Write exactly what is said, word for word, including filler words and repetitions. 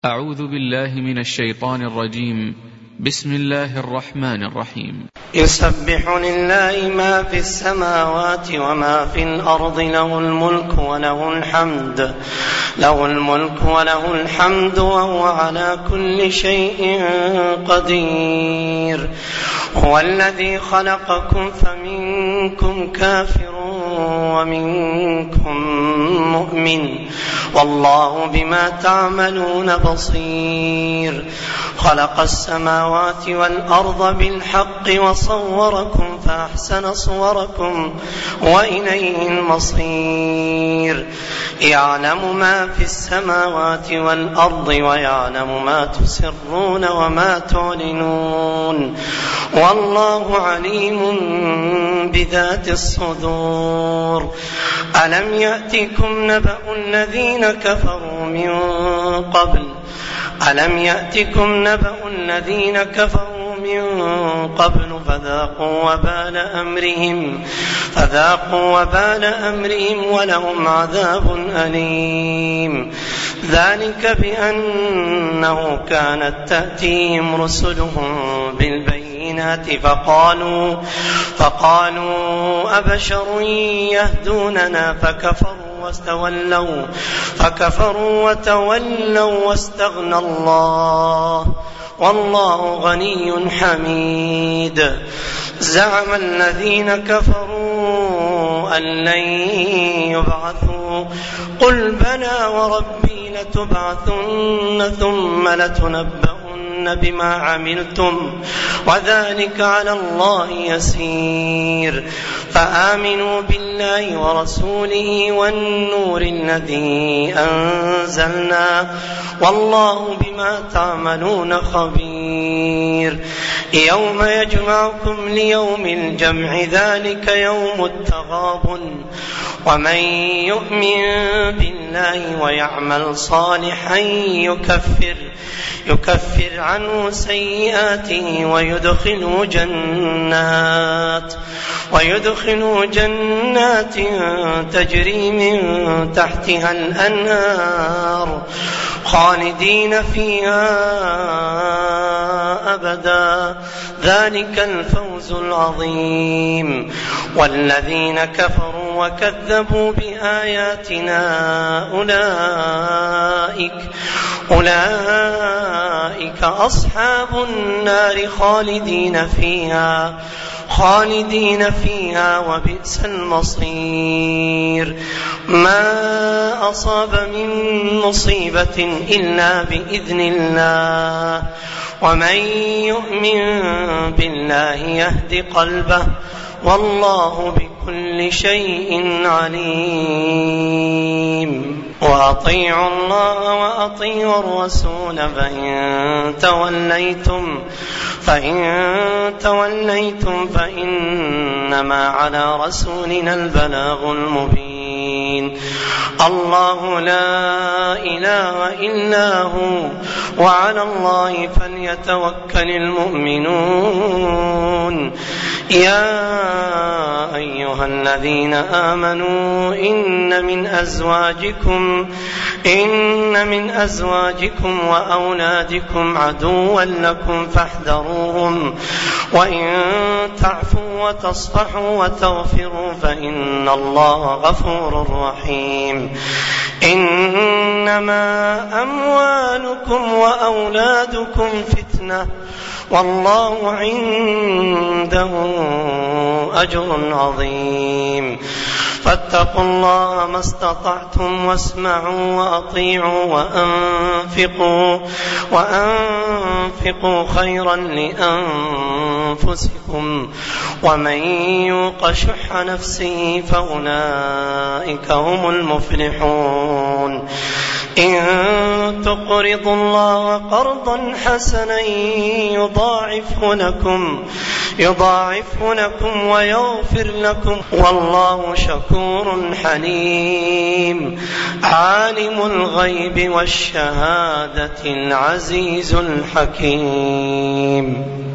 أعوذ بالله من الشيطان الرجيم. بسم الله الرحمن الرحيم. يسبح لله ما في السماوات وما في الأرض، له الملك وله الحمد له الملك وله الحمد وهو على كل شيء قدير. هو الذي خلقكم فمنكم كافر ومنكم مؤمن، والله بما تعملون بصير. خلق السماوات والأرض بالحق وصوركم فأحسن صوركم وإليه المصير. يعلم ما في السماوات والأرض ويعلم ما تسرون وما تعلنون، والله عليم بذات الصدور. ألم يأتكم نبأ الذين كفروا من قبل ألم يأتكم نبأ الذين كفروا من قبل فذاقوا وبال أمرهم فذاقوا وبال أمرهم ولهم عذاب أليم. ذلك بأنه كانت تأتيهم رسلهم بالبينات فقالوا فقالوا أبشر يهدوننا فكفروا واستولوا فكفروا وتولوا واستغنى الله، والله غني حميد. زعم الذين كفروا أن لن يبعثوا، قل بلى وربي لتبعثن ثم لتنبؤن بما عملتم وذلك على الله يسير. فآمنوا بالله ورسوله والنور الذي أنزلنا، والله بما تعملون خبير. يوم يجمعكم ليوم الجمع، ذلك يوم التغابن. ومن يؤمن بالله ويعمل صالحا يكفر يكفر عنه سيئاته ويدخله جنات ويدخله جنات تجري من تحتها الأنهار خالدين فيها أبدا، ذلك الفوز العظيم. والذين كفروا وكذبوا بآياتنا أولئك أولئك أصحاب النار خالدين فيها خالدين فيها وبئس المصير. ما أصاب من مصيبة إلا بإذن الله، ومن يؤمن بالله يهد قلبه، والله بكل شيء عليم. وأطيعوا الله وأطيعوا الرسول فإن توليتم فإن توليتم فإنما على رسولنا البلاغ المبين. الله لا إله إلا هو، وعلى الله فليتوكل المؤمنون. يا أيها الذين آمنوا إن من أزواجكم إن من أزواجكم وأولادكم عدوا لكم فاحذروهم، وإن تعفوا وتصفحوا وتغفروا فإن الله غفور رحيم. إنما أموالكم وأولادكم فتنة، والله عنده أجر عظيم. فاتقوا الله ما استطعتم واسمعوا وأطيعوا وأنفقوا وأنفقوا خيرا لأنفسكم، ومن يوق شح نفسه فأولئك هم المفلحون. إن تقرضوا الله قرضا حسنا يضاعفه لكم يضاعفه لكم ويغفر لكم، والله شكور حليم. عالم الغيب والشهادة العزيز الحكيم.